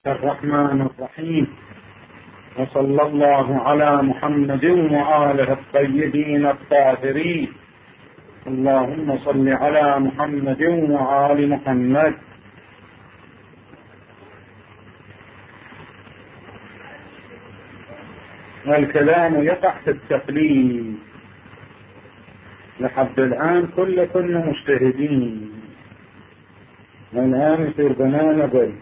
الرحمن الرحيم، وصلى الله على محمد وآله الطيبين الطاهرين. اللهم صل على محمد وآل محمد. والكلام يقع في التقليد لحد الآن كنا مجتهدين، والآن يصير بنانا بل.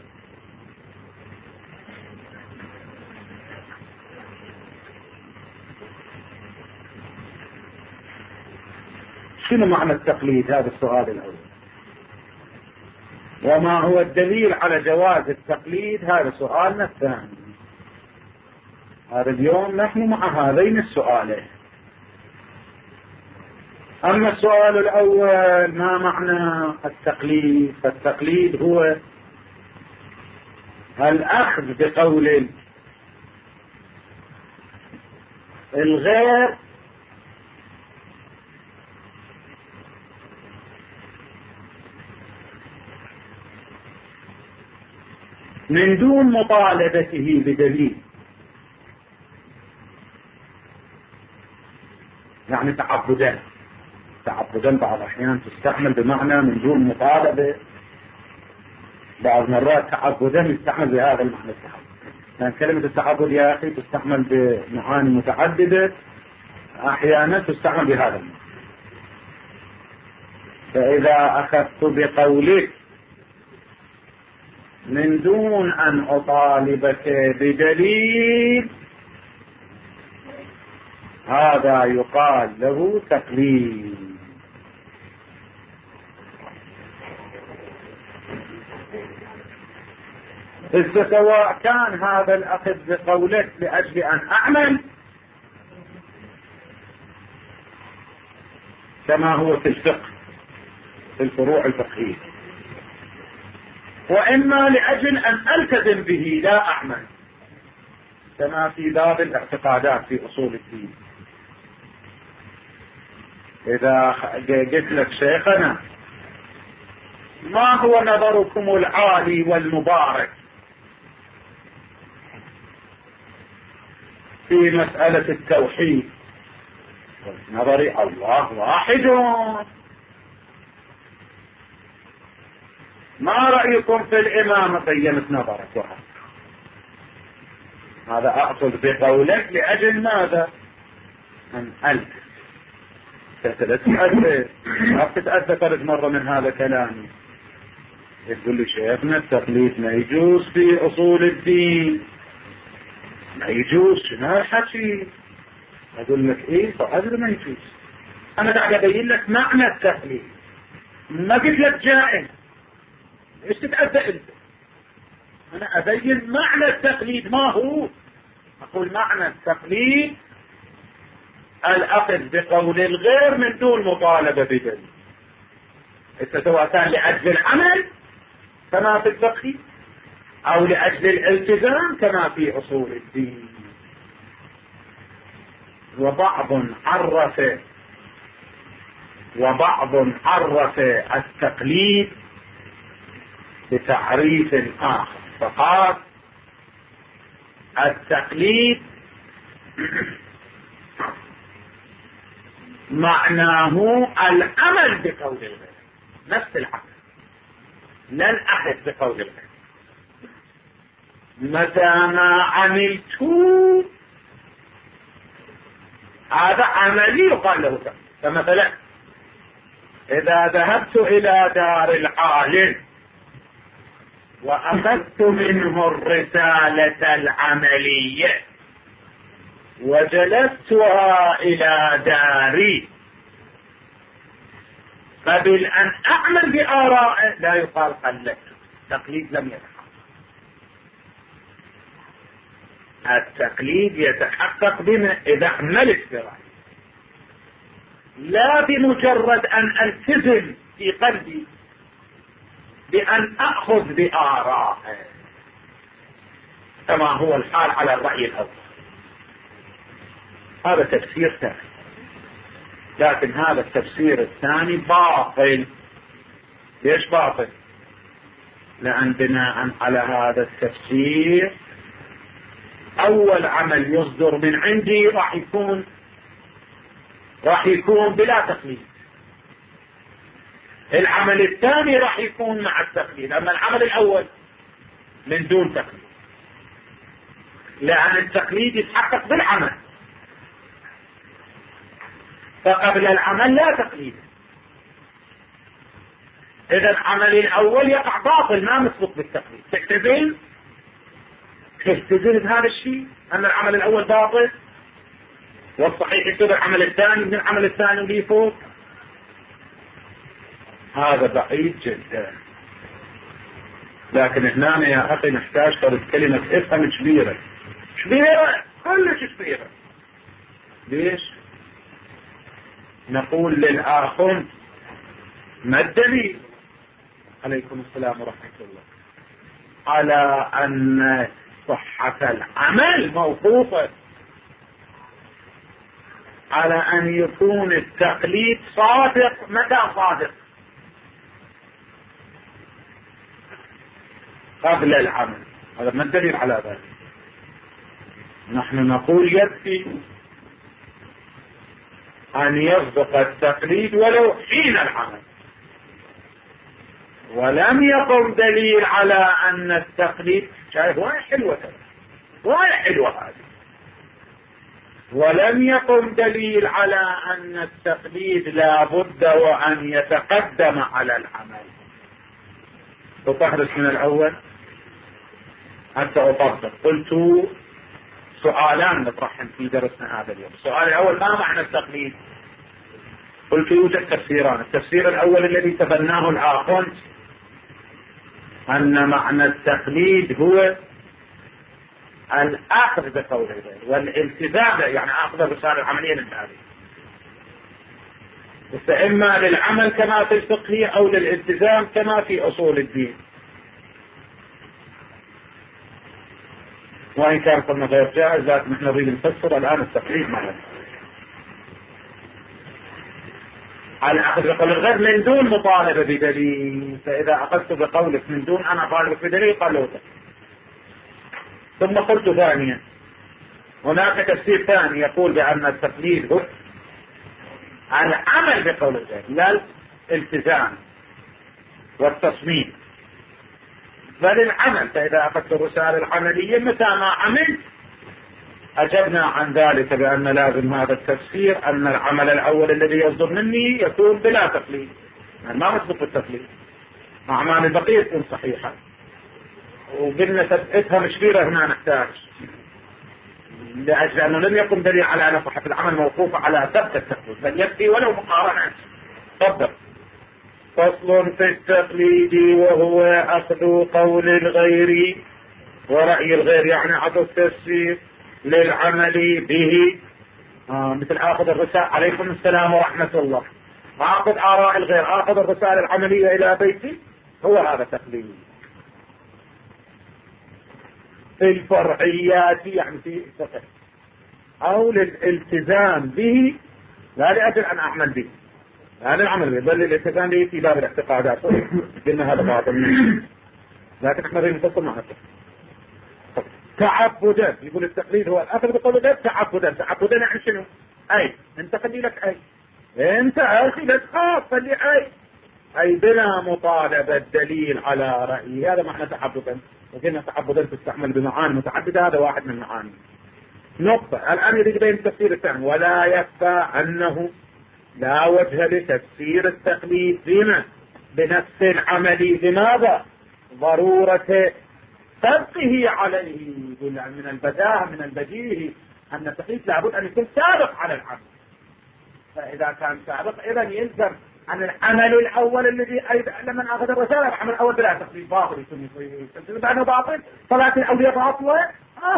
شنو معنى التقليد؟ هذا السؤال الأول. وما هو الدليل على جواز التقليد؟ هذا سؤالنا الثاني. هذا اليوم نحن مع هذين السؤالين. أما السؤال الأول، ما معنى التقليد؟ فالتقليد هو الأخذ بقول الغير من دون مطالبته بدليل. يعني تعبدا بعض الأحيان تستعمل بمعنى من دون مطالبة، بعض مرات تعبدا يستعمل بهذا المعنى التعبد. يعني كلمة التعبد يا أخي تستعمل بمعاني متعددة، أحيانا تستعمل بهذا المعنى. فإذا أخذت بقولك من دون أن أطالبك بدليل، هذا يقال له تقليد. إذا سواء كان هذا الأخذ بقولك لأجل أن أعمل كما هو في الفقه في الفروع الفقهية، وإما لأجل أن ألتزم به لا أعمل كما في باب الاعتقادات في أصول الدين. إذا قلت لك شيخنا ما هو نظركم العالي والمبارك في مسألة التوحيد؟ نظري الله واحد. ما رأيكم في الإمامة؟ قيمت نظرك. هذا أقصد بقولك لأجل ماذا؟ أن ألتزم. تتأذى فرد مرة من هذا كلامي، يقول لي شيخنا التقليد ما يجوز في أصول الدين، ما يجوز. شنو الحكي؟ أقول لك إيه فأدري ما يجوز. أنا قاعد أبين لك معنى التقليد، ما قلت لك جائز. ليش تتأذى أنت؟ أنا أبين معنى التقليد ما هو. أقول معنى التقليد الأخذ بقول الغير من دون مطالبة بدليل، سواء كان لأجل العمل كما في الفقه أو لأجل الالتزام كما في أصول الدين. وبعض عرف التقليد بتعريف آخر، فقال التقليد معناه العمل بقول الغير، نفس العمل، لا الأخذ بقول الغير. متى ما عملت هذا عملي يقال له تقليد. فمثلا إذا ذهبت إلى دار العالم وأخذت منه الرسالة العملية وجلستها إلى داري، قبل أن أعمل بآرائه لا يقال قلدت. تقليد لم يتحقق. التقليد يتحقق بما إذا عملت برأيي، لا بمجرد أن ألتزم في قلبي بأن أخذ بآرائه كما هو الحال على الرأي الأول. هذا تفسير ثاني، لكن هذا التفسير الثاني باطل. ليش باطل؟ لأن بناء على هذا التفسير أول عمل يصدر من عندي راح يكون بلا تقليد. العمل الثاني راح يكون مع التقليد، أما العمل الأول من دون تقليد، لأن التقليد يتحقق بالعمل، فقبل العمل لا تقليد. إذا العمل الأول يقع باطل ما مسبق بالتقليد. تختزل بهذا الشيء أن العمل الأول باطل، والصحيح يصير العمل الثاني من العمل الثاني اللي فوق. هذا بعيد جدا. لكن هنا يا أخي نحتاج فرد كلمة افهم كبيرة كلش كبيرة. ليش؟ نقول للآخر ما الدليل؟ عليكم السلام ورحمة الله. على أن صحة العمل موقوفة على أن يكون التقليد صادق. متى صادق؟ قبل العمل. هذا ما الدليل على ذلك؟ نحن نقول يكفي أن يصدق التقليد ولو حين العمل، ولم يقم دليل على أن التقليد. شايف وين حلوة هذه. ولم يقم دليل على أن التقليد لا بد وأن يتقدم على العمل. تحدث من الأول حتى أطبق. قلت سؤالان نطرحهم في درسنا هذا اليوم. السؤال الأول ما معنى التقليد؟ قلت يوجد تفسيران. التفسير الأول الذي تبناه الآخوند أن معنى التقليد هو الأخذ بقول الغير والالتزام، يعني أخذ الرسالة العملية للتعليم، فإما للعمل كما في الفقه أو للالتزام كما في أصول الدين. وإن كان قلنا غير جائز، لكن نحن نريد نفسر الآن التقليد معنا. على أخذ بقول الغير من دون مطالبة بدليل، فإذا أخذت بقولك من دون أنا طالبك بدليل قالوته. ثم قلت ثانيا هناك تفسير ثاني يقول بأن التقليد هو العمل بقول الغير لا الالتزام والتصميم، بل العمل. فإذا أخذت الرسالة العملية متى ما عملت أجبنا عن ذلك بأن لازم هذا التفسير أن العمل الأول الذي يصدر مني يكون بلا تقليد، يعني ما مسبق التقليد. أعمال البقية تكون صحيحة. وقلنا تثبتها مشكلة هنا نحتاج، لأجل أنه لم يكن دليل على أن صحة العمل موقوفة على ثبت التقليد، بل يكفي ولو مقارنة. تفضل. فصل في التقليد وهو أخذ قول الغير ورأي الغير، يعني عطوا التفسير للعمل به. مثل آخذ الرسالة عليكم السلام ورحمة الله، آخذ آراء الغير، آخذ الرسالة العملية إلى بيتي، هو هذا تقليد. في الفرعيات يعني في الفقه أو للالتزام به، لا لأجل أن أعمل به، لا للعمل به، بل للالتزام به في باب الاعتقادات. قلنا هذا باطل، لكن احنا نريد نفصل مع نفسه. تعبدا، يقول التقليد هو الأخذ بقول الغير تعبدا. تعبدا يعني شنو؟ أي أنت خلي لك أي، أنت أخي لا تخاف خلي أي بلا مطالبة الدليل على رأيي. هذا معنى تعبدا. وقلنا تعبدا تستعمل بمعاني متعددة، هذا واحد من المعاني. نقطة. الآن يريد بين التفسير الثاني. ولا يخفى أنه لا وجه لتفسير التقليد بنفس العمل. لماذا؟ ضرورة سبقه عليه. يقول من البداهة من البديهي أن التقليد لابد أن يكون سابق على العمل. فإذا كان سابق إذا يلزم عن العمل الأول الذي لما أخذ الرسالة العمل الأول بلا تقليد باطل، يكون بأنه باطل. صلاة الأولياء باطلة.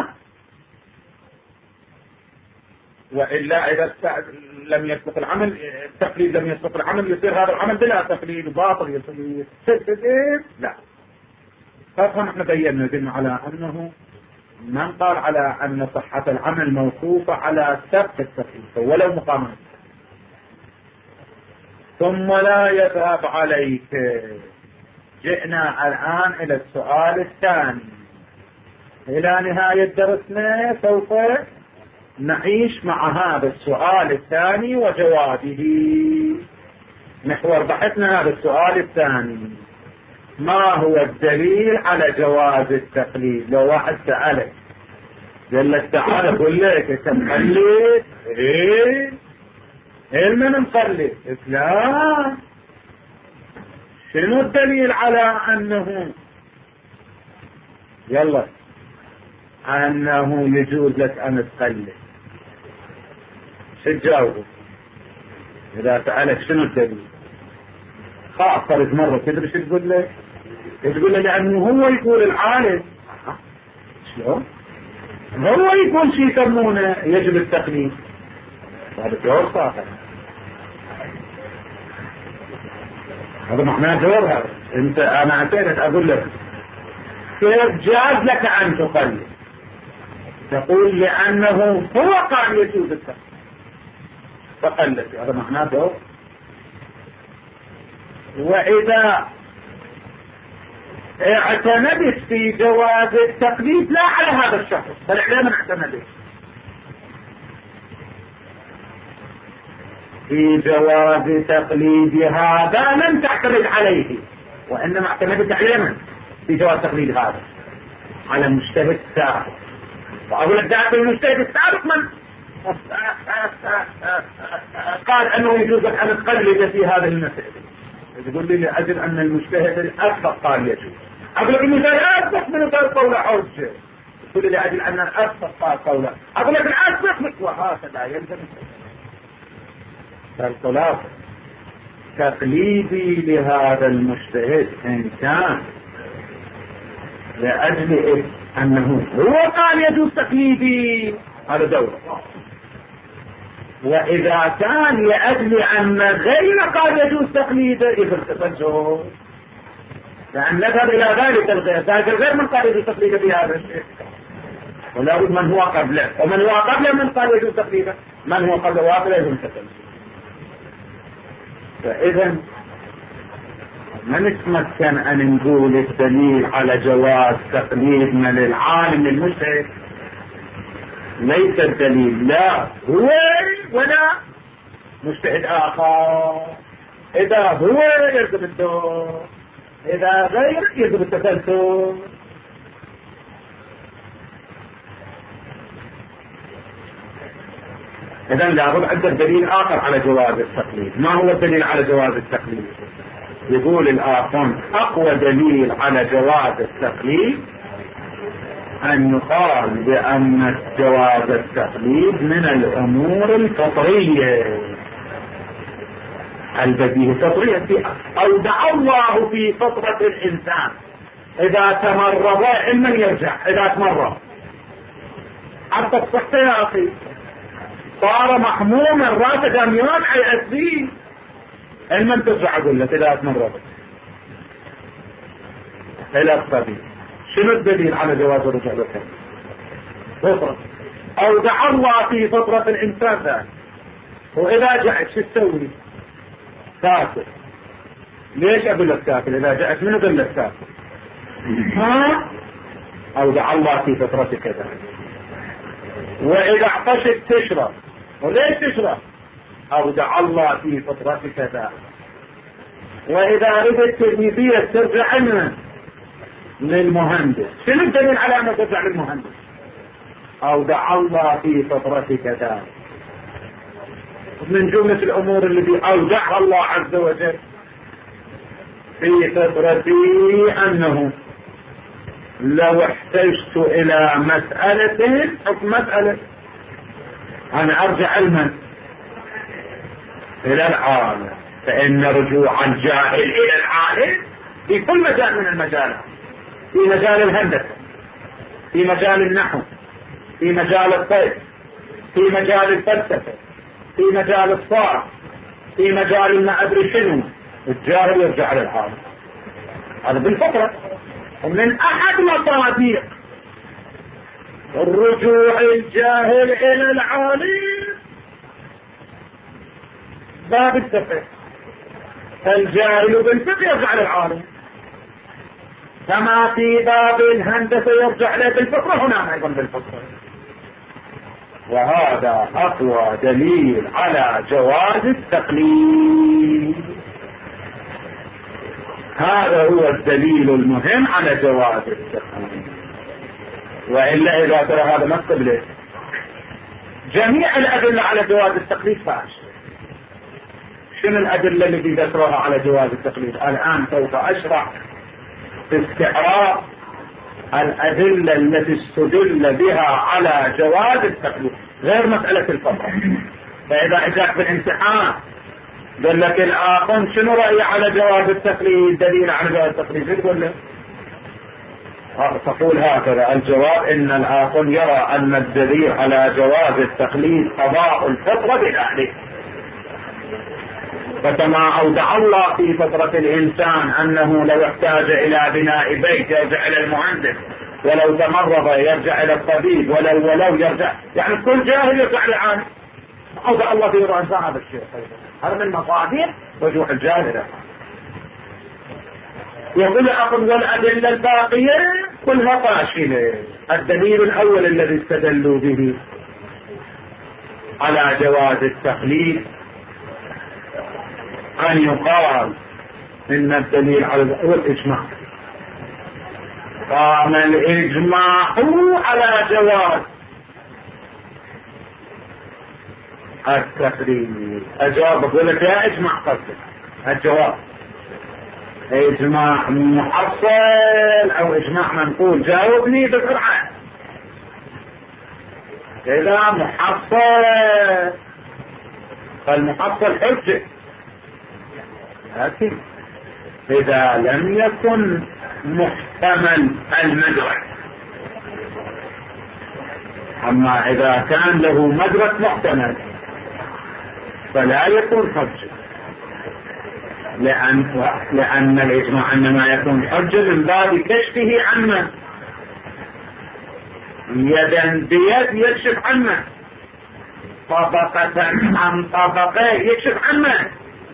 وإلا إذا لم يسبق العمل التقليد، لم يسبق العمل يصير هذا العمل بلا تقليد باطل، لا. فهم احنا بينا قلنا على أنه من قال على أن صحة العمل موقوفة على ثبت التقليد ولو مقاما. ثم لا يذهب عليك جئنا الآن إلى السؤال الثاني. إلى نهاية درسنا سوف نعيش مع هذا السؤال الثاني وجوابه. محور بحثنا هذا السؤال الثاني: ما هو الدليل على جواز التقليد؟ لو واحد سألك قال لك تعال اقول لك انت مقلد؟ ايه من مقلد؟ لا، شنو الدليل على انه يلا انه يجوز لك ان تقلد؟ شو تجاوب اذا سألك شنو الدليل؟ خاف فرد مرة تدري شو تقول له؟ تقول له لانه هو يقول العالم. شلون؟ هو يقول شيء يسمونه يجب التقليد. هذا جواب صحيح، هذا معناه جواب. هذا انت انا اعتقد اقول لك كيف جاز لك ان تقلد؟ تقول لانه هو قال يجوز التقليد فقلد، هذا معناه جواب. واذا اعتمدت في جواز التقليد لا على هذا الشخص بل على من اعتمدت في جواز تقليد هذا لم تعتمد عليه، وانما اعتمدت على من في جواز تقليد هذا؟ على المجتهد السابق. واقول لك داخل المجتهد السابق من قال انه يجوز ان تقلد في هذه المسألة. تقول لي لاجل ان المجتهد الاسبق قال يجوز. اقول لك المجتهد الاسبق من قال قول حجه. تقول لي لاجل ان الاسبق قال قوله. اقول لك الاسبق وهكذا يلزم الخلاصة. تقليدي لهذا المجتهد ان كان لاجل انه هو قال يجوز تقليدي هذا دوره، واذا كان لاجل ان غير قال يجوز تقليده اذا ارتفجه، لان نذهب الى ذلك الغير، ذلك الغير من قال يجوز تقليده بهذا الشيء، ولا بد من هو قبله، ومن هو قبله من قال يجوز تقليده، من هو قبله واقله يجوز تقليده. فاذا ما نتمكن ان نقول الدليل على جواز تقليدنا للعالم المجتهد ليس الدليل لا هو ولا مجتهد اخر. اذا هو يلزم الدور، اذا غير يلزم التسلسل. اذا لابد عندك دليل اخر على جواز التقليد. ما هو الدليل على جواز التقليد؟ يقول الاخرون اقوى دليل على جواز التقليد ان يقال بان جواز التقليد من الامور الفطريه البديهيه الفطريه اودع الله في فطره الانسان. اذا تمرض علما يرجع، اذا تمرض حتى الصحه يا اخي صار محموما راسه دميان حيأذيه علما ترجع. اقول لك اذا تمرض الى الطبيب. شنو الدليل على جواز الرجوع للطبيب؟ فطرة اودع الله في فطرة الانسان ذلك. واذا جعت شو تسوي؟ تاكل. ليش اقول لك تاكل؟ اذا جعت منو قال لك تاكل؟ ها؟ اودع الله في فطرتك ذلك. واذا عطشت تشرب. وليش تشرب؟ اودع الله في فطرتك ذلك. واذا ردت تلميذية ترجع لمن؟ للمهندس. شنو الدليل على انك ترجع للمهندس؟ اودع الله في فطرتك ذلك. من جملة الامور التي اودعها الله عز وجل في فطرتي انه لو احتجت الى مسألة حكم مسألة انا ارجع لمن؟ الى العالم. فان رجوع الجاهل الى العالم في كل مجال من المجالات، في مجال الهندسة، في مجال النحو، في مجال الطب، في مجال الفلسفة، في مجال الصارع، في مجال ما ادري شنو، الجاهل يرجع للعالم. هذا بالفطرة. ومن احد مصادر الرجوع الجاهل الى العالم باب التفقه. الجاهل بالفقه يرجع للعالم. كما في باب الهندسة يرجع له بالفطرة، هنا أيضا بالفطرة. وهذا أقوى دليل على جواز التقليد. هذا هو الدليل المهم على جواز التقليد. وإلا إذا ترى هذا ما قبله جميع الأدلة على جواز التقليد فاشل. شنو الأدلة التي ذكرها على جواز التقليد؟ الآن سوف أشرح باستعراض الأدلة التي استدل بها على جواز التقليد، غير مسألة الفطرة. فإذا أجاك بالامتحان قال لك الآخر شنو رأي على جواز التقليد، دليل على جواز التقليد، تقول له تقول هكذا الجواب: إن الآخر يرى أن الدليل على جواز التقليد قضاء الفطرة بالأهل. فكما أودع الله في فطرة الإنسان أنه لو احتاج إلى بناء بيت يرجع إلى المهندس، ولو تمرض يرجع إلى الطبيب، ولو يرجع، يعني كل جاهل يرجع للعالم. أودع الله في فطرة الإنسان هذا الشيء. هذا من مصادر وجوه الجاهل. يقول أخذ والأدلة الباقية كلها فاشلة. الدليل الأول الذي استدلوا به على جواز التقليد أن يقال إن الدليل على الإجماع. قام الإجماع على جواز التقليد. أجاب أقول لك يا إجماع قصدك الجواب إجماع محصل أو إجماع منقول؟ جاوبني بسرعة. إذا محصل فالمحصل حجة، لكن إذا لم يكن محتمل المدرك، أما إذا كان له مدرك محتمل فلا يكون حجة، لأن الإجماع إنما يكون حجة من باب كشفه عنه، يدا بيد يكشف عنه، طبقة عن طبقة يكشف عنه.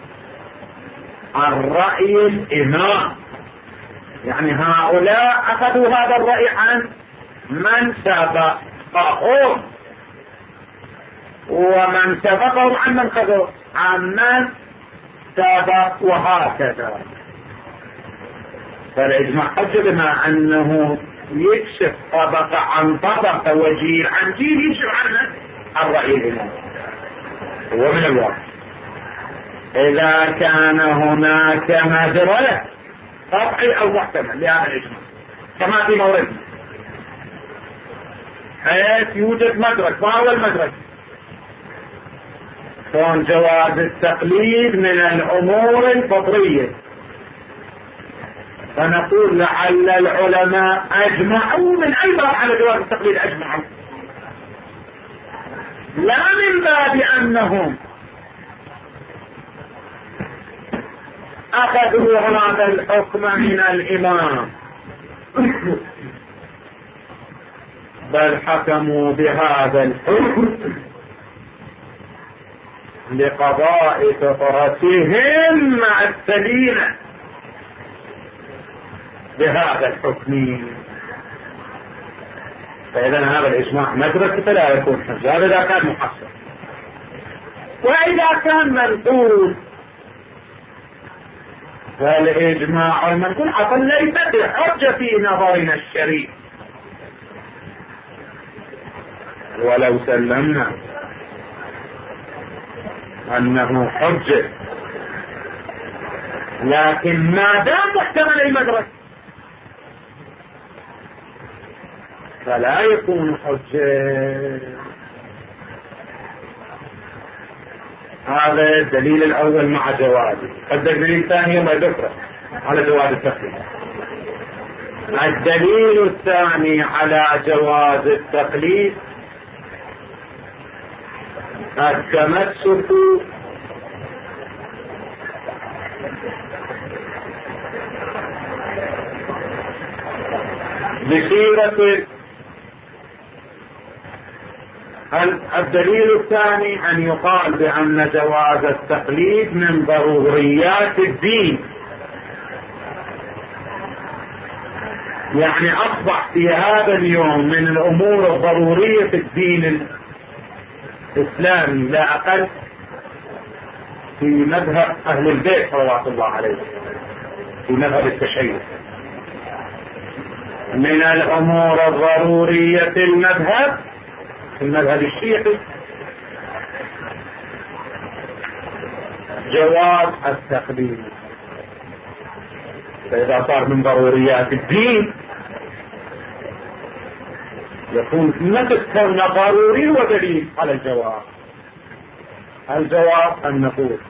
الرأي الإمام، يعني هؤلاء أخذوا هذا الرأي عن من سبقهم، ومن سبقهم عن من خذوا عن من سبق، وهكذا. فالإجماع حجة بما أنه يكشف طبقة عن طبقة وجيل عن جيل يكشف عنه الرأي الإمام. ومن الواقع إذا كان هناك مدرك قطعي أو محتمل لهذا الإجماع كما في موردنا، حيث يوجد مدرك، ما هو المدرك؟ كون جواز التقليد من الأمور الفطرية، فنقول لعل العلماء أجمعوا من أي باب على جواز التقليد، أجمعوا لا من باب أنهم أخذوا هذا الحكم من الإمام، بل حكموا بهذا الحكم لقضاء فطرتهم مع السليمة بهذا الحكم. فإذا هذا الإجماع مدرك فلا يكون حجة، هذا إذا كان محصل. وإذا كان منقول فالإجماع المنقول أصلا ليس بحجة في نظرنا الشريف، ولو سلمنا أنه حجة، لكن ما دام محتمل المدرك فلا يكون حجة. هذا الدليل الأول مع جوازه. الدليل الثاني ما ذكره على جواز التقليد. الدليل الثاني على جواز التقليد التمسك بسيرة. الدليل الثاني أن يقال بأن جواز التقليد من ضروريات الدين، يعني أصبح في هذا اليوم من الأمور الضرورية في الدين الإسلامي لا أقل في مذهب أهل البيت صلوات الله عليهم، في مذهب التشيع، من الأمور الضرورية في المذهب الشيعي جواز التقليد. فإذا صار من ضروريات الدين يكون مثل كونه ضروري ودليل على الجواز. الجواب أن نقول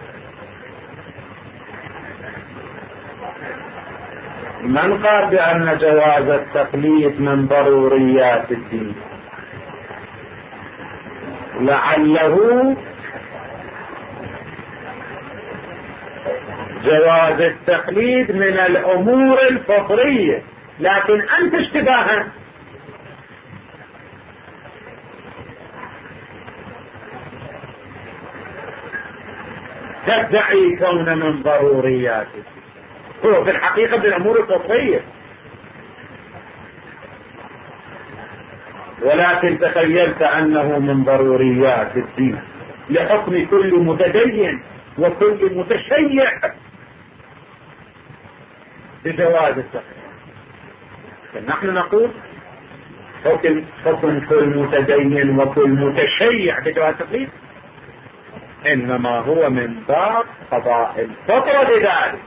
من قال بأن جواز التقليد من ضروريات الدين لعله جواز التقليد من الأمور الفطرية، لكن أنت اشتباها تدعي كون من ضرورياته، هو في الحقيقة بالأمور الفطرية، ولكن تخيلت أنه من ضروريات الدين لحكم كل متدين وكل متشيع بجواز التقليد. فنحن نقول حكم كل متدين وكل متشيع بجواز التقليد إنما هو من باب قضاء الفطرة لذلك،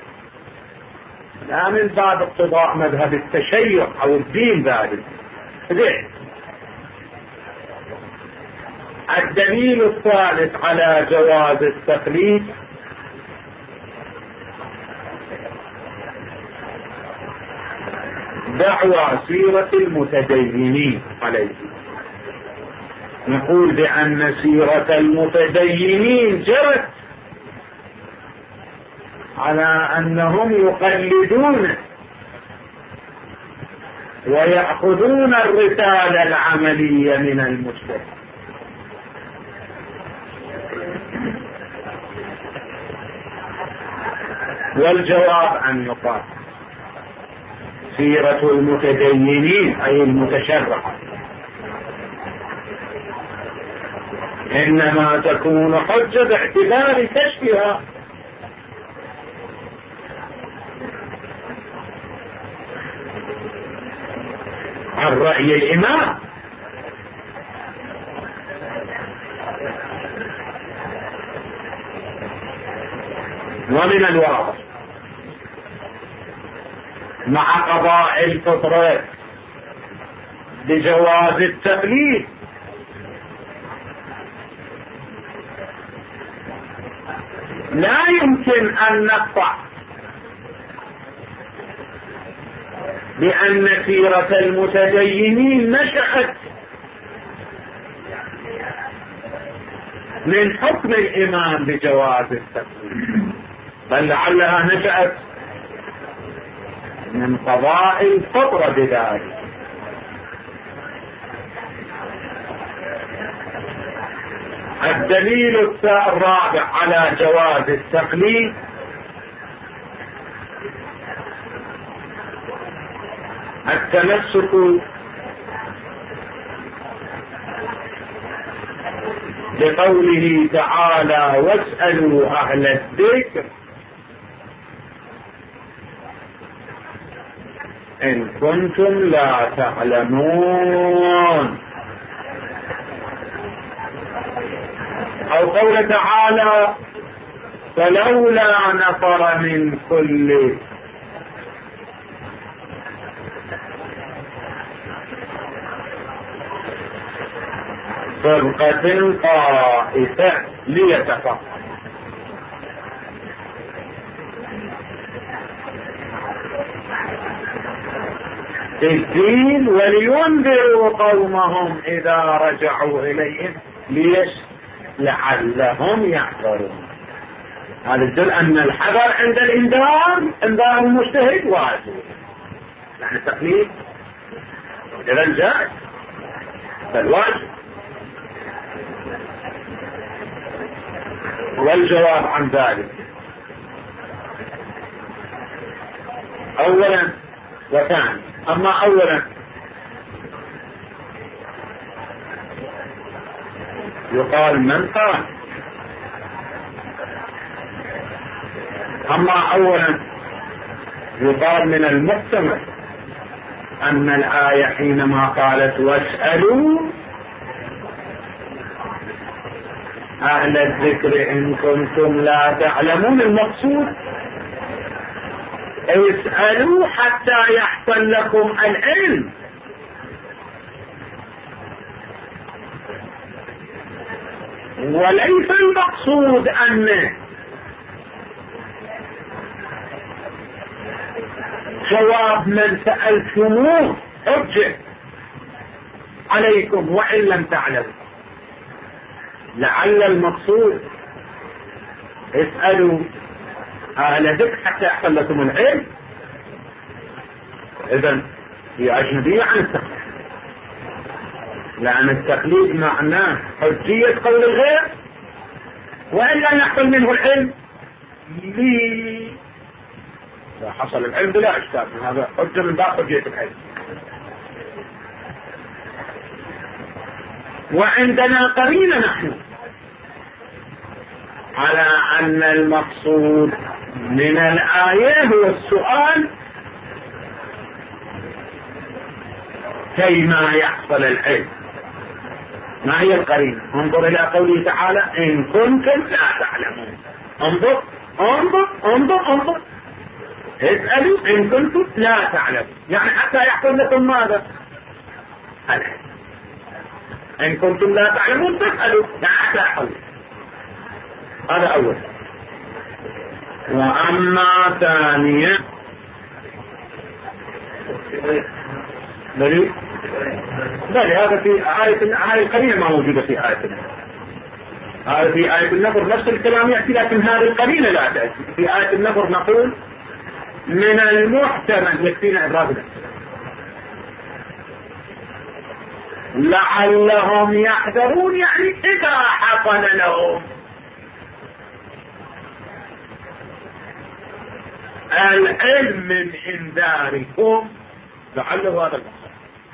لا من باب اقتضاء مذهب التشيع أو الدين ذلك. الدليل الثالث على جواز التقليد دعوى سيرة المتدينين عليه. نقول بأن سيرة المتدينين جرت على أنهم يقلدون ويأخذون الرسالة العملية من المجتمع. والجواب أن يقال سيرة المتدينين أي المتشرعة إنما تكون حجة باعتبار كشفها عن رأي الإمام، ومن الواضح مع قضاء الفطرة بجواز التقليد لا يمكن أن نقطع بأن سيرة المتدينين نشأت من حكم الإمام بجواز التقليد، بل لعلها نشأت من قضاء الفطرة بذلك. الدليل الرابع على جواز التقليد التمسك بقوله تعالى واسألوا أهل الذكر إن كنتم لا تعلمون، أو قول تعالى فلولا نفر من كل فرقة طائفة ليتفقهوا في الدين ولينذروا قومهم إذا رجعوا إليهم ليش لعلهم يحذرون. هذا يدل أن الحذر عند الإنذار إنذار المجتهد واجب، يعني التقليد إذا جائز فالواجب. والجواب عن ذلك أولا وثاني. أما أولا يقال من قال. أما أولا يقال من المحتمل أن الآية حينما قالت واسألوا أهل الذكر إن كنتم لا تعلمون، المقصود اسألوا حتى يحصل لكم العلم، وليس المقصود أن جواب من سألتموه حجة عليكم وإن لم تعلموا. لعل المقصود اسألوا أهل الذكر حتى يحصل لكم العلم. إذن هي أجنبية عن التقليد، لأن التقليد معناه حجية قول الغير وإن لم يحصل منه العلم لي. إذا حصل العلم بلا إشكال، هذا حجة من باب حجية العلم. وعندنا قرينة نحن على أن المقصود من الآية هو السؤال كيما يحصل العلم. ما هي القرينة؟ انظر إلى قوله تعالى إن كنتم لا تعلمون. انظر انظر انظر انظر، اسألوا إن كنتم لا تعلمون، يعني حتى يحصل لكم ماذا؟ العلم. إن كنتم لا تعلمون فاسألوا، يعني حتى يحصل. هذا أول. وأما ثانيا بل هذا في آية القرينة ما موجودة في آية النبر. هذا في آية النبر نفس الكلام يأتي، لكن هذه القرينة لا تأتي. في آية النبر نقول من المحتمل، يكفينا إبراهيم لعلهم يحذرون، يعني إذا حصل لهم العلم من انذاركم، لعله هذا المقصود.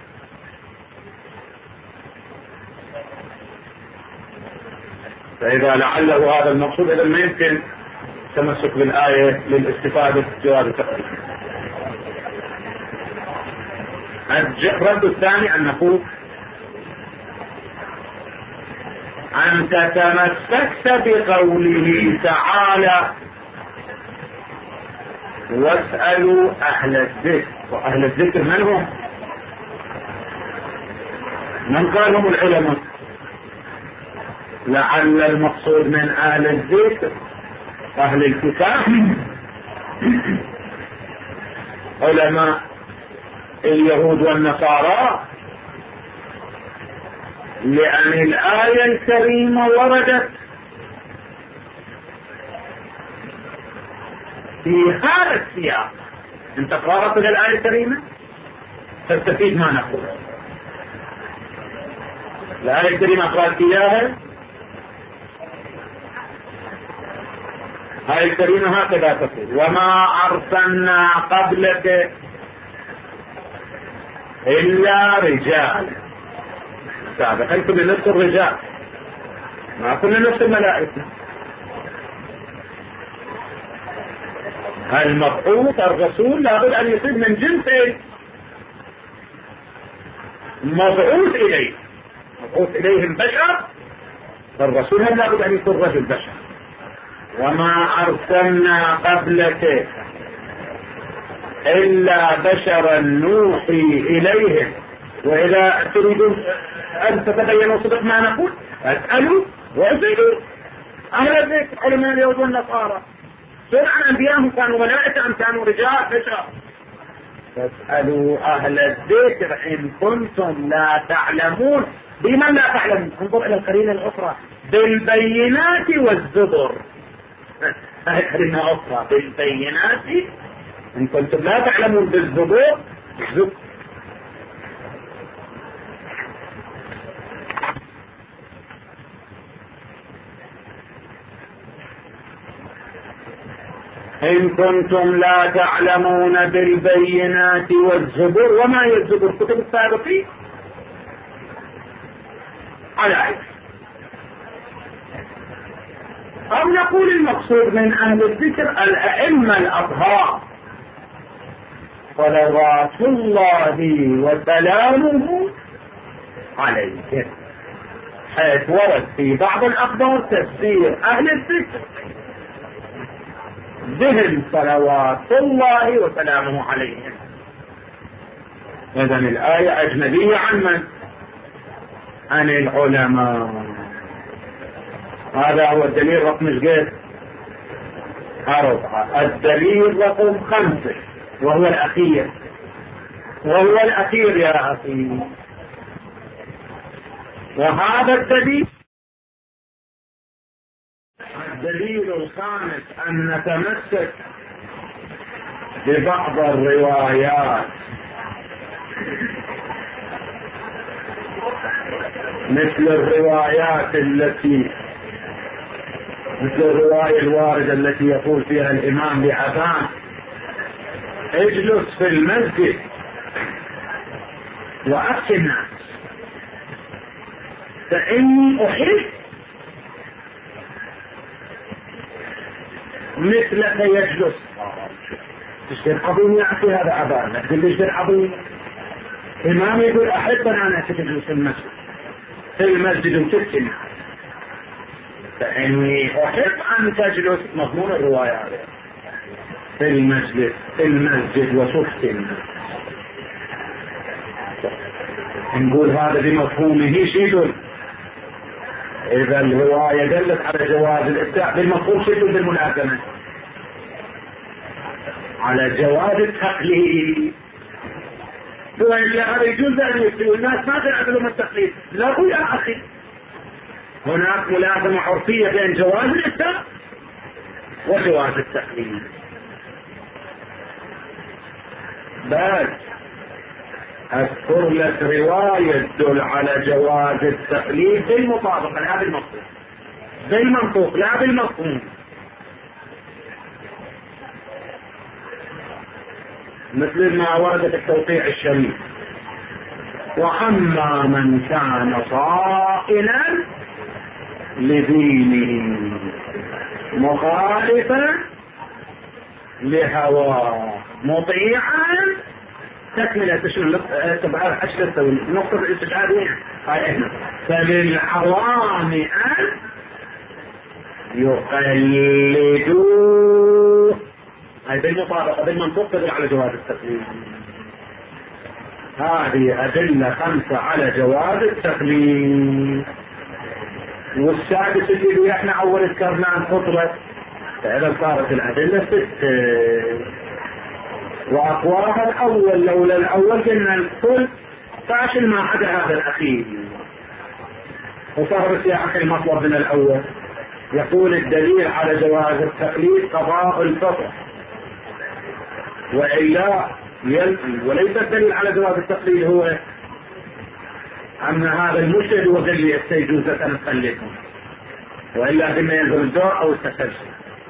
فإذا لعله هذا المقصود إذا ما يمكن تمسك بالآية للاستفادة جواب التقليد. الرد الثاني أن نقول أنت تمسكت بقوله تعالى واسألوا أهل الذكر، وأهل الذكر من هم؟ من قالهم العلماء؟ لعل المقصود من أهل الذكر أهل الكتاب، علماء اليهود والنصارى، لأن الآية الكريمة وردت في هذا السياق. انت قرأت الآية الكريمة تستفيد ما نقول. الآية الكريمة قرأت إياها، الآية الكريمة هكذا تقول وما أرسلنا قبلك إلا رجال. سابقا كنا نفس الرجال، ما كنا نفس الملائكة. المبعوث الرسول لابد أن يصير من جنس مبعوث إليه، مبعوث إليه البشر، فالرسول هم لابد أن يكون رجل بشر. وما أرسلنا قبلك إلا بشرا نوحي إليهم. وإذا تريدون أن تتبينوا صدق ما نقول فاسألوا واسألوا أهل الذكر، علماء اليهود والنصارى، سواء عن أنبيائهم كانوا ملائكة أم كانوا رجال بشر. فاسألوا أهل الذكر إن كنتم لا تعلمون. بمن لا تعلمون؟ انظر إلى القرينة الأخرى، بالبينات والزبر. هذه قرينة أخرى، بالبينات إن كنتم لا تعلمون، بالزبر الزبر. إن كنتم لا تعلمون بالبينات والزبر. وما هي الزبر؟ كتب السابقين على عين. أو نقول المقصود من أهل الذكر الأئمة الأطهار صلوات الله وسلامه عليهم، حيث ورد في بعض الأخبار تفسير أهل الذكر بهم صلوات الله وسلامه عليهم. إذن الآية أجنبية عن من؟ عن العلماء. هذا هو الدليل رقم 4. الدليل رقم 5 وهو الأخير، يا أخي. وهذا الدليل الخامس أن نتمسك ببعض الروايات مثل الرواية الواردة التي يقول فيها الإمام لعبان: اجلس في المسجد وأفتي الناس فإني أحب مثلك يجلس. تشتري عظيم يعطي هذا عبان، لكن تشتري عظيم إمام يقول أحب أنا تجلس في المسجد وتفتي الناس فإني أحب أن تجلس. مضمون الرواية هذه في المسجد وتفتي الناس. نقول هذا بمفهومه شيء. إذا الرواية دلت على جواز الإبداع بالمفهوم شيء بالملازمة على جواز التقليد. وإلا هذا يجوز أن يفتي الناس ما تنعقلهم التقليد. لا يا أخي، هناك ملازمة عرفية بين جواز الإبداع وجواز التقليد. بل أذكر لك رواية تدل على جواز التقليد بالمطابقة لا بالمفهوم، بالمنطوق لا بالمفهوم. مثل ما ورد في التوقيع الشريف: وأما من كان صائلا لدينه مخالفا لهواه مطيعا. تكملة شنو؟ تبعها 10 نقطة الاستشهاد وين؟ فللعوام أن يقلدوه. هاي بالمطابقة بالمنطق تدل على جواز التقليد. هذه أدلة 5 على جواز التقليد. والسادس اللي احنا أول ذكرنا عن فطرة، فإذا صارت الأدلة 6. وأقواها الأول لولا الأول قلنا الكل فاشل ما عدا هذا الأخير. وصار بسياق المطلب من الأول. يقول الدليل على جواز التقليد قضاء الفطر، وإلا وليس الدليل على جواز التقليد هو أن هذا المجتهد هو اللي يجوز أن نقلده، وإلا بما ينزل الدور أو التسلسل.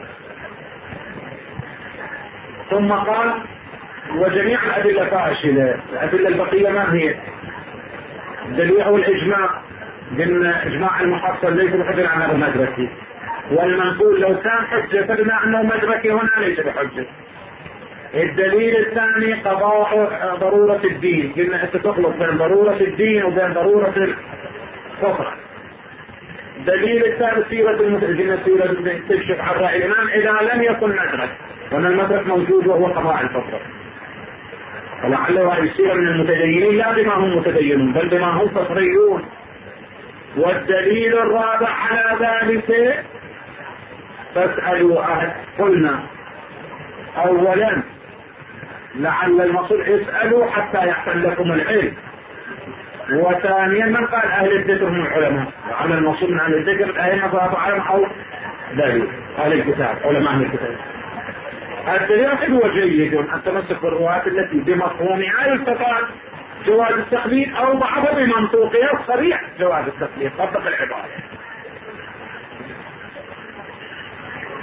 ثم قال: وجميع الأدلة فاشلة. الأدلة البقية ما هي؟ الدليل هو الإجماع، قلنا إجماع المحصل ليس بحجة على مدركي، والمنقول لو كان حجة فبما أنه مدركي هنا ليس بحجة. الدليل الثاني قضاء ضرورة الدين، قلنا أنت تخلط بين ضرورة الدين وبين ضرورة الفطرة. الدليل الثالث سيرة المتأجلة، سيرة تكشف عن رأي الإمام إذا لم يكن مدرك، وأن المدرك موجود وهو قضاء الفطرة. ولعله يصير من المتدينين لا بما هم متدينون بل بما هم فطريون. والدليل الرابع على ذلك: فاسألوا أهل. قلنا أولا لعل المقصود اسألوا حتى يحصل لكم العلم. وثانيا من قال أهل الذكر من العلماء؟ لعل المقصود من أهل الذكر الأئمة صلاة علم أو دليل أهل الكتاب علماء أهل الكتاب. الدليل هو جيد أن تمسك بالروايات التي بمفهومها يستطاع جواز التقليد أو بعضها بمنطوقها صريح جواز التقليد. طبق العبارة.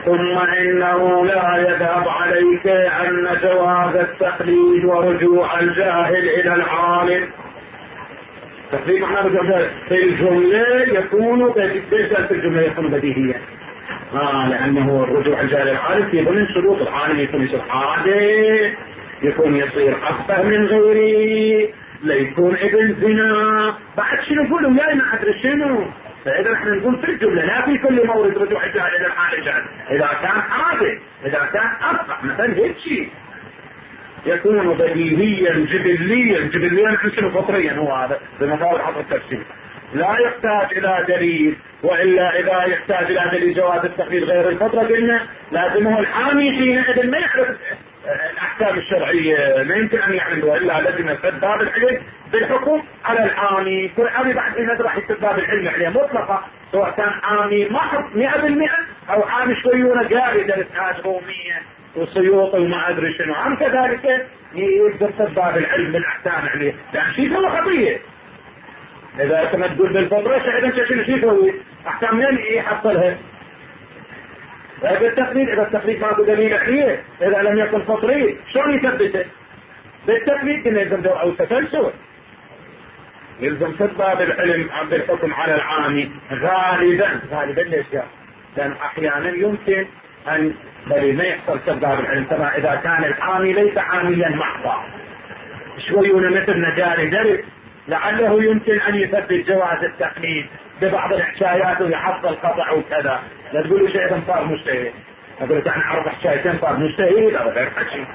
ثم إنه لا يذهب عليك أن جواز التقليد ورجوع الجاهل إلى العالم. تقليد معناه رجوع الجاهل في الجملة يكون في الجملة يكون بديهيا، لأنه الرجوع الجاهل إلى العالم في ضمن شروط العالم، يكون يصير حادث، يكون يصير أكبر من غيره، لا يكون ابن زنا، بعد شنو نقول وياي ما أدري شنو. فإذا احنا نقول في الجملة لا في كل مورد رجوع الجاهل إلى العالم، إذا كان حادث، إذا كان أصبح مثلا هيك شيء يكون بديهيا جبليا شنو فطريا، هو هذا بمثابة حط التفسير، لا يحتاج إلى دليل. وإلا إذا يحتاج إلى دليل جواز التقليد غير الفطرة قلنا لازمه الحامي حينئذ ما يعرف الأحكام الشرعية، ما يمكن أن يعمل، وإلا لازم يسد باب العلم بالحكم على الحامي. كل حامي بعد حين راح يسد باب العلم عليه مطلقة، سواء كان حامي محض 100% أو حامي شويونه قاري درس حاج رومية وسيوطي وما أدري شنو، عم كذلك يقدر سد باب العلم بالأحكام عليه، لأن شيء هو خطية. إذا كما تقول بالفطرة شعبا شنو يسوي؟ أحكام منين يحصلها؟ بالتقليد، إذا التقليد ماكو دليل عليه، إذا لم يكن فطري شلون يثبته؟ بالتقليد كنا يلزم أو التسلسل، يلزم سد باب العلم بالحكم على العامي غالبا. ليش يعني؟ لأن أحيانا يمكن أن بل ما يحصل سد باب العلم، كما إذا كان العامي ليس عاميا محضا شويون مثل جاري درس، لعله يمكن أن يثبت جواز التقليد ببعض الحكايات ويحصل قطع وكذا. لا تقولوا شيء صار مجتهد، أقول لك أنا أعرف حكايتين صار مجتهد أو غير حكي.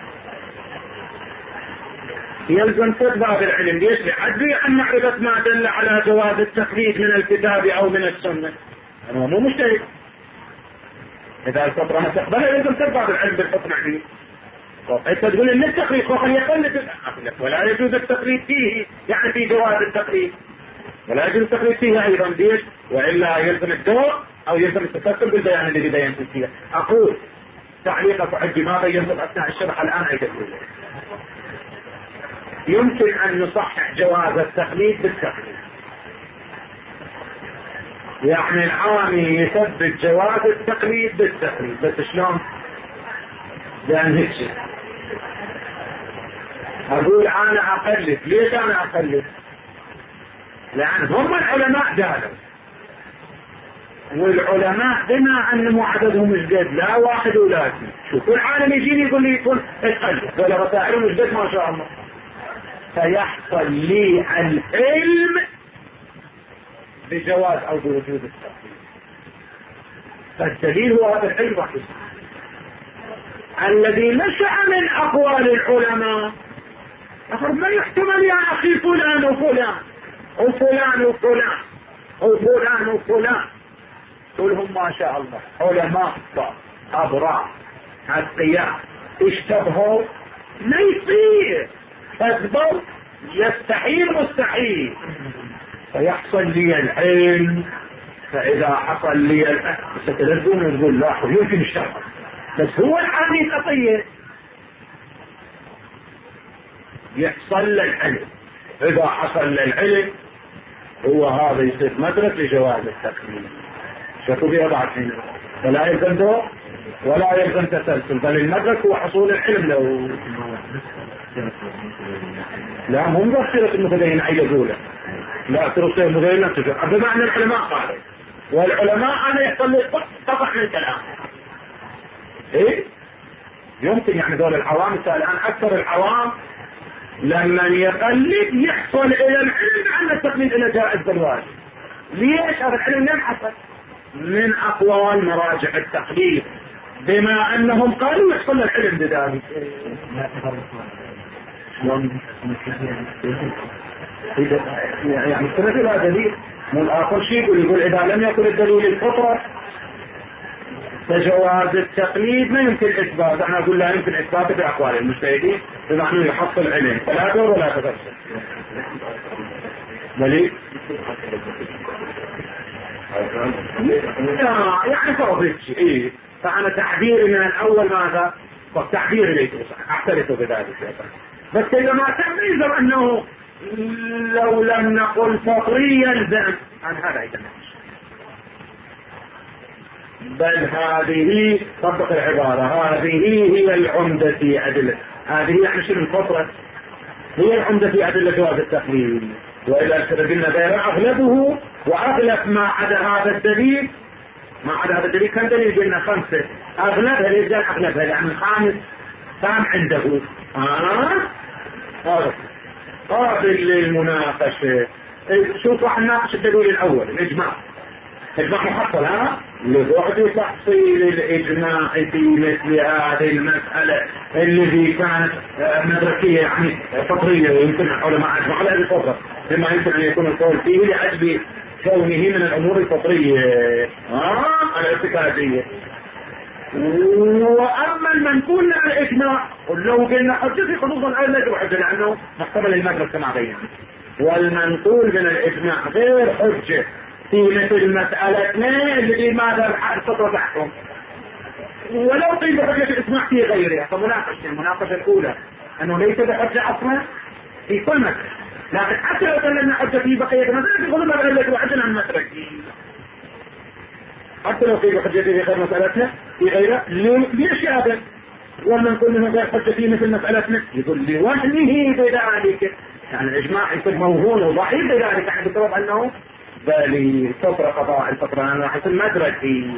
يلزم سد باب العلم. ليش؟ لعجزي عن معرفة ما دل على جواز التقليد من الكتاب أو من السنة. أنا مو مجتهد، إذا الفطرة ما تقبلها يلزم سد باب العلم بالحكم عليه. انت تقول ان التقليد فوق يقلد، ولا يجوز التقليد فيه، يعني في جواز التقليد ولا يجوز التقليد فيه ايضا. ليش؟ والا يلزم الدور او يلزم التسلسل بالبيان الذي بينت فيه. اقول تعليقك عندي ما بينت اثناء الشرح الان ايضا يمكن ان نصحح جواز التقليد بالتقليد، يعني العامي يثبت جواز التقليد بالتقليد، بس شلون؟ لان هيك شيء اقول انا اقلد. ليش انا اقلد؟ لان هم العلماء قالوا، والعلماء بما ان مو عددهم مش قد لا واحد ولا اثنين. شوف كل عالم يجيني يقول لي يكون اقلد ولا رسائلهم مش قد ما شاء الله، فيحصل لي العلم بجواز او بوجود التقليد. فالدليل هو هذا العلم راح يصير الذي نشأ من اقوال العلماء. ما يحتمل يا اخي فلان وفلان وفلان وفلان وفلان وفلان كلهم ما شاء الله علماء ابرار اتقياء، اشتبهوا ما يصير، كذبوا يستحيل مستحيل، فيحصل لي العلم. فاذا حصل لي العلم ستلزم نقول لا يمكن الشرع، بس هو العامي خطيه يحصل للعلم. اذا حصل للعلم هو هذا يصير مدرك لجواز التقليد. شوفوا بها بعد هنا، فلا يلزم دور ولا يلزم تسلسل، بل المدرك هو حصول العلم. لو لا مو مبصرة المتدين اي يقوله، لا ترسل المتدين تجر بمعنى العلماء قالوا، والعلماء انا يحصل لي قطع من الكلام. ايه يمكن يعني دول العوام الان اكثر العوام لما يقلد يحصل الى العلم ان التقليد الى جائز بالواجب. ليش هذا العلم لم حصل؟ من اقوال مراجع التقليد، بما انهم قالوا يحصل العلم بذلك. يعني السنة لا دليل، من اخر شيء يقول اذا لم يكن الدليل الفطرة فجواز التقليد ما يمكن اثبات. انا اقول لا يمكن اثباته باقوال المجتهدين بمعنى يحصل علم، فلا دور ولا تفسر. دليل يعني فرض شيء. فانا تعبيري من الاول ماذا؟ والتعبير ليس صح، اعترف بذلك. بس اذا ما كان يلزم انه لو لم نقل فطري يلزم عن هذا. اذا بل هذه طبق العبارة، هذه هي العمدة في أدلة، هذه يعني شنو الفطرة، هي العمدة في أدلة جواز التقليد. وإذا قلنا غير أغلبه، وأغلب ما عدا هذا الدليل، ما عدا هذا الدليل كم دليل قلنا 5، أغلبها ليش قال أغلبها؟ يعني الخامس كان عنده قابل للمناقشة. شوف راح نناقش الدليل الأول، الإجماع. الإجماع محصل لبعد تحصيل الإجماع في مثل هذه المسألة الذي كانت مدركية يعني فطرية، يمكن العلماء أجمعوا على هذه الفطرة بما يمكن أن يكون القول فيه لأجل كونه من الأمور الفطرية الاعتقادية. وأما المنقول عن الإجماع لو قلنا حجة في خصوص الآن لا يحجة لأنه محتمل المدرسة كما بينا، والمنقول من الإجماع غير حجة في مثل مسألتنا اللي ماذا الفطرة تحكم، ولو قيل بحجة الإجماع في غيرها. فمناقشة المناقشة الأولى أنه ليس بحجة أصلا في كل مسألة، لكن حتى لو سلمنا حجة في بقية مسألة يقولون ما التي وحجنا عن مسألة، حتى لو قيل بحجة في غير مسألتنا في غيرها ليش هذا؟ والمنقول منه غير حجة في مثل مسألتنا يقول لوهمه بذلك، يعني الإجماع يكون موهون وضعيف بذلك، يعني بسبب أنه بالي فترة قضاء الفترة أنا حسن المدركي.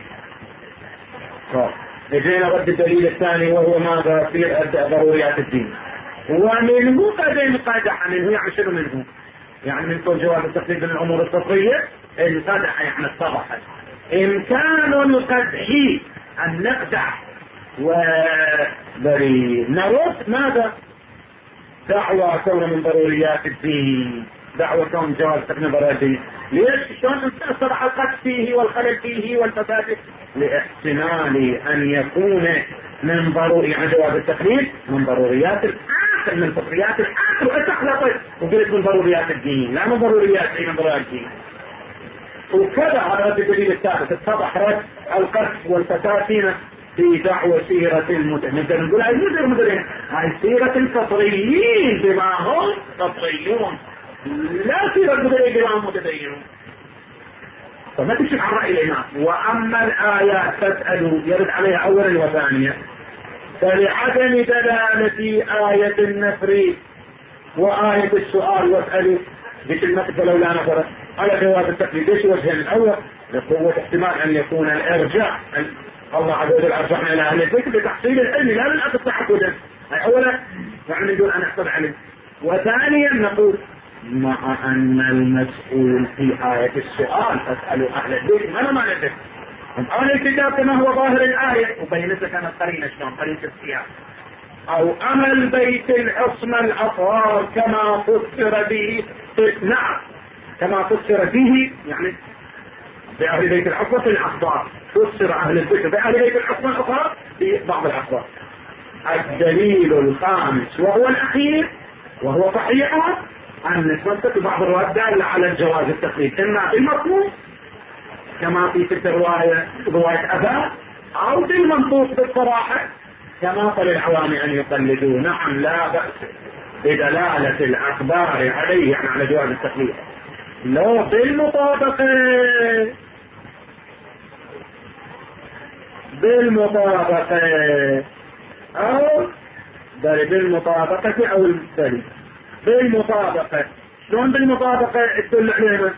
لجينا رد الدليل الثاني وهو ماذا في ضروريات الدين، ومنه قد قدح منه، يعني شنو منه؟ يعني من كل جواز التقليد من الأمور الفطرية انقدح يعني اتضحت إمكان القدح أن نقدح وبري نرد ماذا؟ دعوة كون من ضروريات الدين، دعوة كون جواز تقنين ضروريات الدين. ليش؟ شلون صرح القدح فيه والخلل فيه والفساد؟ لاحتمال أن يكون من ضروري عن جواز التقليد من ضروريات الآخر، من فطريات الآخر، وتخلطت وقلت من ضروريات الدين، لا من ضروريات أي من ضروريات الدين. وكذا على رد الدليل الثالث اتضح رد القدح والفساد فينا في دعوة سيرة المتدينين، نقول هاي مو المتدينين، هاي سيرة الفطريين بما هم فطريون، لا سيرة المتدينين بما هم متدينون. فما تشك عن رأي الإمام. وأما الآيات تسأل يرد عليها أولا وثانيا، فلعدم دلالة آية النفر وآية السؤال واسألوا بكلمة فلولا نفر على جواز التقليد، ليش وجهين؟ الأول لقوة احتمال أن يكون الإرجاع، الله عز وجل أرجعنا إلى أهل الذكر لتحصيل العلم لا للأسف تعبدا، أي أولا يعني دون أن يحصل علم. وثانيا نقول مع أن المسؤول في آية السؤال فاسألوا أهل الذكر، ما معنى ذلك؟ أهل الكتاب كما هو ظاهر الآية، وبينت لك أن القرينة شلون قرينة السياق، أو أهل بيت العصمة الأطهار كما فسر به، نعم كما فسر به يعني بأهل بيت العصمة في الأخبار، فسر أهل الذكر بأهل بيت العصمة الأطهار في بعض الأخبار. الدليل الخامس وهو الأخير وهو صحيح أن نسبة بعض الروايات دالة على الجواز التقليد، إما بالمفهوم كما في تلك الرواية رواية أبا، أو بالمنطوق بالصراحة كما قال العوام أن يقلدوا. نعم لا بأس بدلالة الأخبار عليه يعني على جواز التقليد، لو بالمطابقة أو بالمطابقة أو الدليل بالمطابقة. شلون بالمطابقة؟ تدل علينا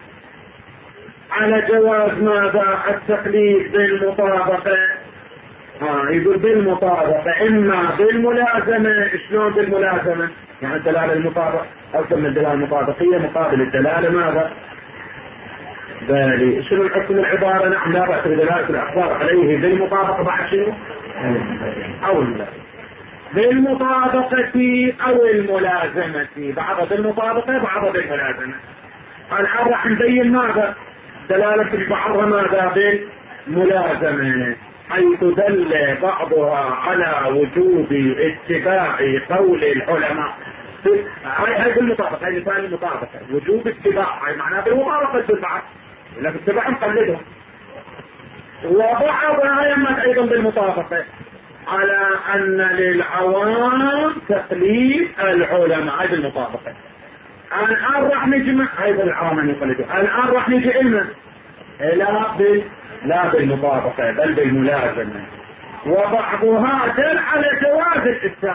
على جواز ماذا؟ التقليد بالمطابقة. يقول بالمطابقة، إما بالملازمة. شلون بالملازمة؟ يعني الدلالة المطابقة أكثر من الدلالة المطابقية مقابل الدلالة ماذا؟ بالي. شنو الحكم العبارة؟ نعم لا بأس بدلالة الأخبار عليه بالمطابقة بعد شنو؟ أو لا بالمطابقة أو الملازمة، بعض بالمطابقة بعض بالملازمة. الآن راح نبين ماذا؟ دلالة البعض ماذا؟ بالملازمة، حيث دل بعضها على وجوب اتباع قول العلماء. هاي بالمطابقة، هاي مثال المطابقة، وجوب اتباع، هاي معناها بالمطابقة بالبعض، لكن اتباع نقلدهم. وبعضها يمت أيضا بالمطابقة على أن للعوام تقليد العلماء، هاي بالمطابقة. الآن راح نجمع أيضا العوام أن يقلدوا. الآن راح نجي إلى لا بالمطابقة بل بالملازمة. وبعضها دل على جواز الإفتاء،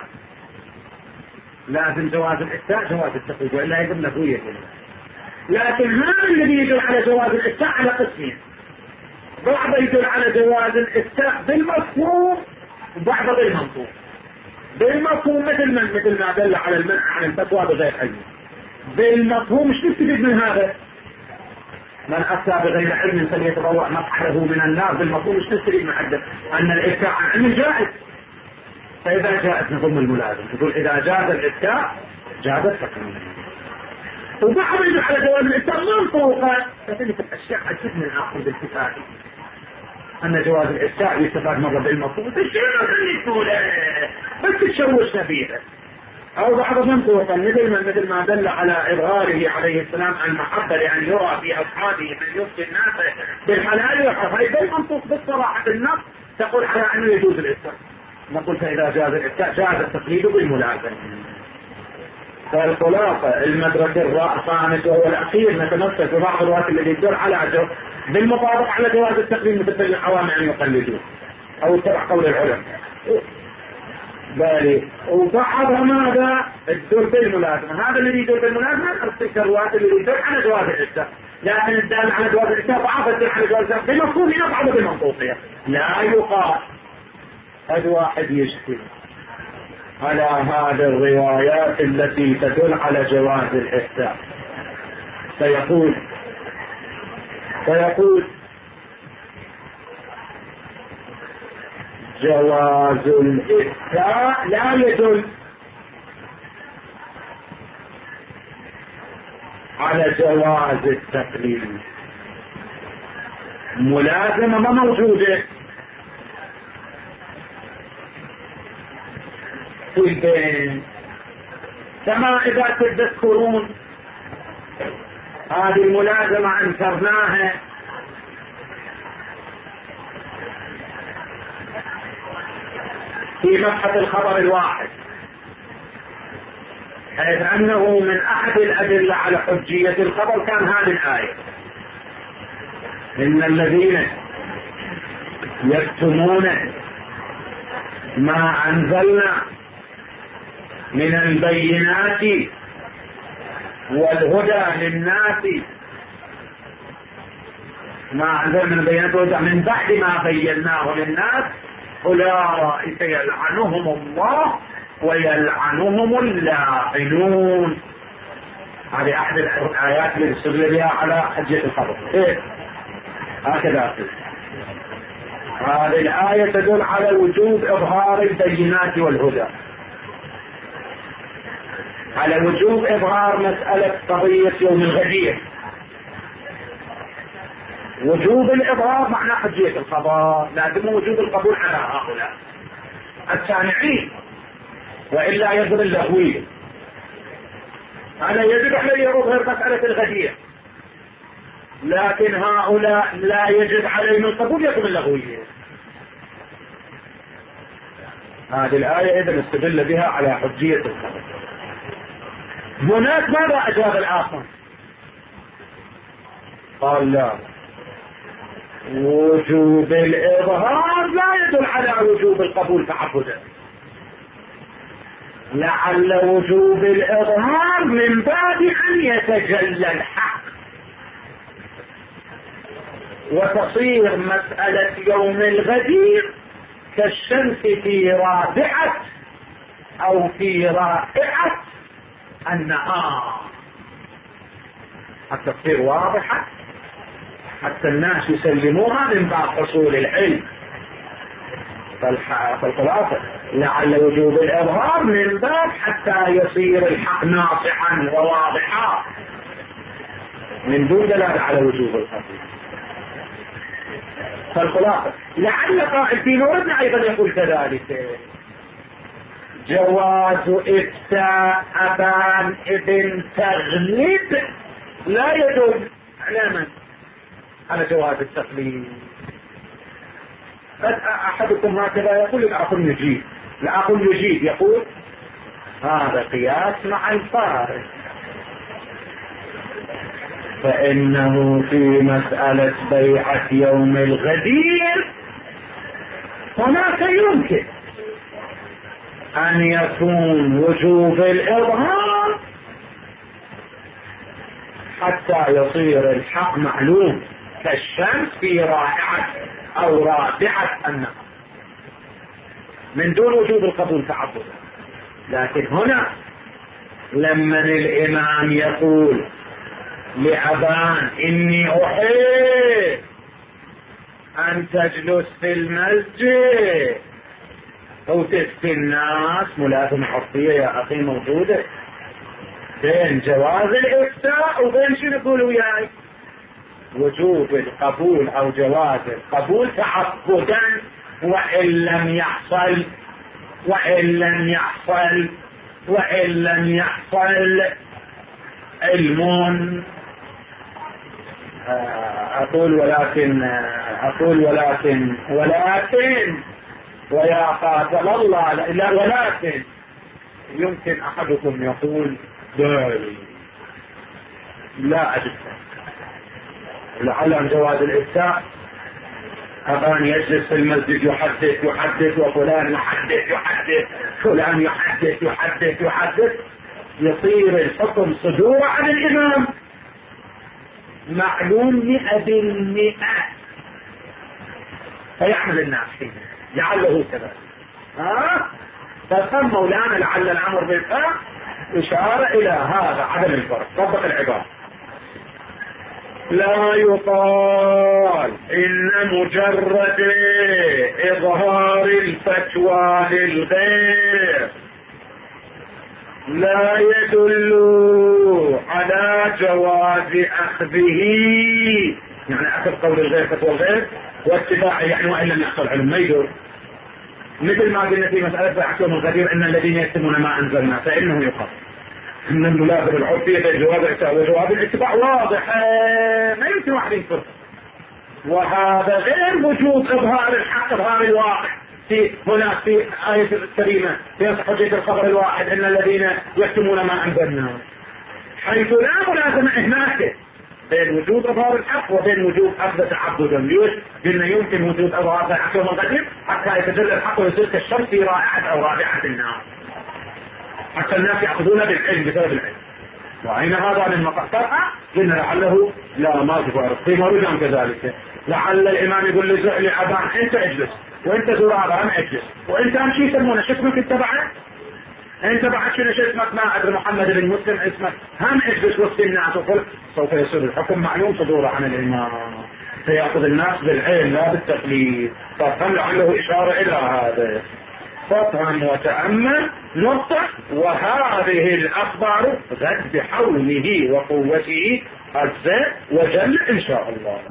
لازم جواز الإفتاء جواز التقليد وإلا يجب نفوية. لكن هذا الذي يدل على جواز الإفتاء على قسمين، بعض يدل على جواز الإفتاء بالمفهوم وبعض بالمنطوق. بالمفهوم مثل ما دل على المنع عن الفتوى بغير علم. بالمفهوم ايش تستفيد من هذا؟ من افتى بغير علم فليتبوأ مقعده من النار. بالمفهوم ايش تستفيد من حده؟ ان الافتاء عن علم جائز. فاذا جاءت نظم الملازم تقول اذا جاز الافتاء جاز التقليد. وبعض يدل على جواز الافتاء منطوقا، فتلك الاشياء عجب من اخذ بالكفايه ان جواز الافتاء يستفاد مره بالمفهوم بس تشوشنا فيها، او بعض منطوقا مثل ما دل على اظهاره عليه السلام المحبه لان يرى في اصحابه من يفتي الناس بالحلال والحرام. بالمنطوق بالصراحه النص تقول على انه يجوز الافتاء، نقول فاذا جاز الافتاء جاز التقليد بالملازمه. فالخلاصه المدرسه الخامس وهو الاخير نتمسك ببعض الروايات التي تدل على بالمطابقه على جواز التقليد مثل العوام ان يقلدون او اتبع قول العلماء. بالي وبعضها ماذا الدور بالملازمه. هذا الذي يدور بالملازمه تلك الروايات اللي يدور على جواز الافتاء، لكن الدال على جواز الافتاء بعض الدل على جواز الافتاء بمفهوم بعض بالمنطوقيه. لا يقال هذا واحد يشكي على هذه الروايات التي تدل على جواز الافتاء فيقول جواز الإفتاء لا يدل على جواز التقليد. ملازمة ما موجودة في البين، كما إذا تذكرون هذه الملازمة أنكرناها في مبحث الخبر الواحد، حيث أنه من أحد الأدلة على حجية الخبر كان هذه الآية: إن الذين يكتمون ما أنزلنا من البينات والهدى للناس، ما أنزلنا من البينات والهدى من بعد ما بيناه للناس أولئك يلعنهم الله ويلعنهم اللاعنون. هذه أحد الآيات اللي استدل بها على حجية الخبر. هكذا هذه الآية تدل على وجوب إظهار البينات والهدى، على وجوب إظهار مسألة قضية يوم الغدير. وجوب الإظهار معنى حجية الخبر، لازم وجوب القبول على هؤلاء السامعين، وإلا يجب اللغوية. أنا يجب علي أظهر مسألة الغدير، لكن هؤلاء لا يجب عليهم القبول، يجب اللغوية. هذه الآية إذن استدل بها على حجية الخبر. هناك ماذا أجاب الآخر؟ قال لا، وجوب الإظهار لا يدل على وجوب القبول تعبدا، لعل وجوب الإظهار من باب أن يتجلى الحق وتصير مسألة يوم الغدير كالشمس في رابعة أو في رائعة النهار، حتى تصير واضحة، حتى الناس يسلموها من باب حصول العلم. فالخلاصة لعل وجوب الإظهار من باب حتى يصير الحق ناصحا وواضحا من دون دلالة على وجوب القبول. فالخلاصة لعل قائل في موردنا أيضا يقول كذلك: جواز إفتاء أبان ابن تغلب لا يدل على على جواز التقليد. أحدكم هكذا يقول، الآخر يجيب يقول هذا قياس مع الفارق. فإنه في مسألة بيعة يوم الغدير هناك يمكن أن يكون وجوب الإظهار حتى يصير الحق معلوم كالشمس في رائحة أو رائحة النهر من دون وجوب القبول تعبدا. لكن هنا لما الإمام يقول لأبان إني أحب أن تجلس في المسجد أو تفتي الناس، ملازمة حرفية يا أخي موجودة بين جواز الإفتاء وبين شنو يقول وياي وجوب القبول أو جواز القبول تعبدا. وإن لم يحصل علم. أقول ولكن ويا قاتل الله لا، ولكن يمكن أحدكم يقول لا أجد لعل عن جواز الإفتاء أبان يجلس في المسجد يحدث وفلان يحدث فلان يحدث يصير الحكم صدور عن الإمام معلوم 100%، فيعمل الناس فيه لعله كذا. ففهم مولانا لعل الأمر بالفعل إشارة إلى هذا عدم الفرق. طبق العبارة. لا يقال إن مجرد إظهار الفتوى للغير لا يدل على جواز أخذه، يعني أخذ قول الغير فتوى الغير واتباعه، يعني وإن لم يحصل علم ما يدل. مثل ما قلنا في مسألة بحث يوم الغدير إن الذين يكتمون ما أنزلنا فإنه يقال إن الملازمة العرفية بين جواز الإفتاء وجواز الاتباع واضح ما يمكن واحد ينكر، وهذا غير وجود إظهار الحق إظهار الواقع. في هناك في آية الكريمة في حجة الخبر الواحد إن الذين يكتمون ما أنزلنا، حيث لا ملازمة هناك بين وجود إظهار الحق وبين وجود أخذ تعبدا. ليش؟ لأنه يمكن وجود إظهار الحق يوم الغدير حتى يتجلى الحق ويصير كالشمس في رائحة أو رائحة النار، حتى الناس يأخذون بالعلم بسبب العلم. وأين هذا من مقطع؟ قلنا لعله لا ما تفارق في مرجان كذلك. لعل الإمام يقول لعبان أنت اجلس وأنت زرارة أنا اجلس وأنت أمشي يسمونه شو اسمك أنت بعد؟ أنت بعد شنو اسمك؟ ما أدري محمد بن مسلم اسمك، هم اجلس وسط الناس وقل سوف يصير الحكم معلوم صدوره عن الإمام، فيأخذ الناس بالعلم لا بالتقليد. فهم لعله إشارة إلى هذا. فافهم وتأمل نقطة. وهذه الأخبار غد بحوله وقوته عز وجل إن شاء الله.